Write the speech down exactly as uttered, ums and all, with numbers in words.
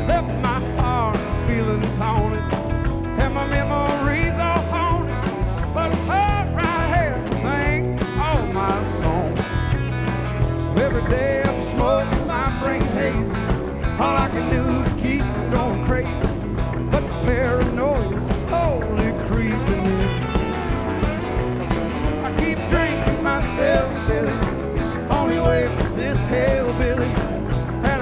left my heart feeling taunted, and my memories are haunted. But her right here to thank all my songs. So every day I'm smoking my brain haze. All I can